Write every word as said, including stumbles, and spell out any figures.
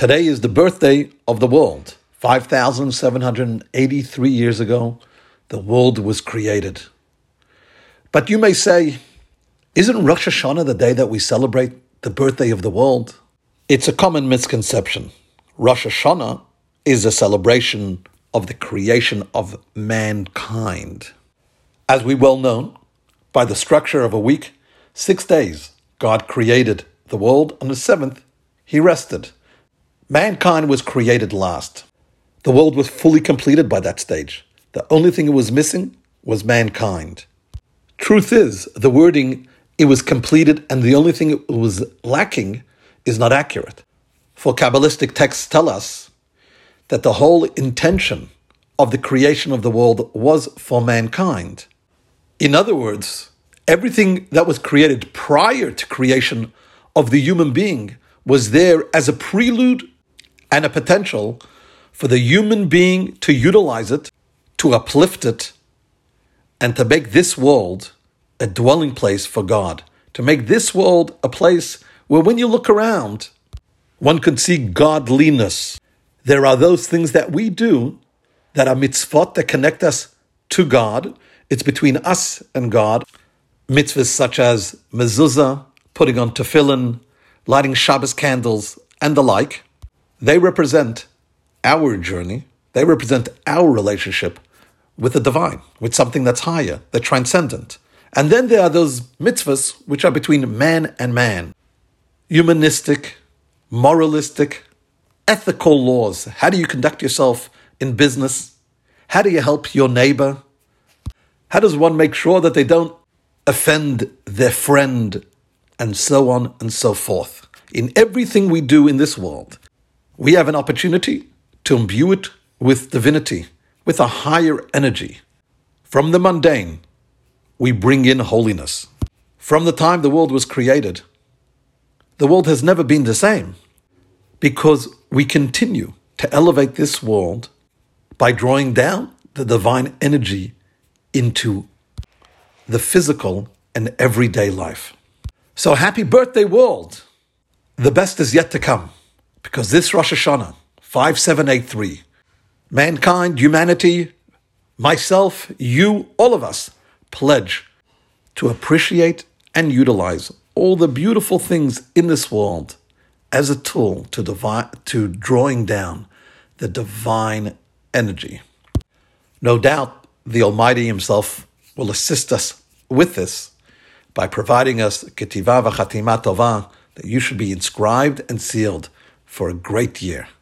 Today is the birthday of the world. five thousand seven hundred eighty-three years ago, the world was created. But you may say, isn't Rosh Hashanah the day that we celebrate the birthday of the world? It's a common misconception. Rosh Hashanah is a celebration of the creation of mankind. As we well know, by the structure of a week, six days, God created the world. On the seventh, he rested. Mankind was created last. The world was fully completed by that stage. The only thing it was missing was mankind. Truth is, the wording, it was completed and the only thing it was lacking is not accurate. For Kabbalistic texts tell us that the whole intention of the creation of the world was for mankind. In other words, everything that was created prior to creation of the human being was there as a prelude and a potential for the human being to utilize it, to uplift it, and to make this world a dwelling place for God. To make this world a place where when you look around, one can see godliness. There are those things that we do that are mitzvot that connect us to God. It's between us and God. Mitzvahs such as mezuzah, putting on tefillin, lighting Shabbos candles, and the like. They represent our journey. They represent our relationship with the divine, with something that's higher, that's transcendent. And then there are those mitzvahs which are between man and man. Humanistic, moralistic, ethical laws. How do you conduct yourself in business? How do you help your neighbor? How does one make sure that they don't offend their friend? And so on and so forth. In everything we do in this world, we have an opportunity to imbue it with divinity, with a higher energy. From the mundane, we bring in holiness. From the time the world was created, the world has never been the same because we continue to elevate this world by drawing down the divine energy into the physical and everyday life. So happy birthday, world! The best is yet to come, because this Rosh Hashanah, five seven eight three, mankind, humanity, myself, you, all of us, pledge to appreciate and utilize all the beautiful things in this world as a tool to, divi- to drawing down the divine energy. No doubt the Almighty Himself will assist us with this by providing us ketiva v'chatima tova, that you should be inscribed and sealed for a great year.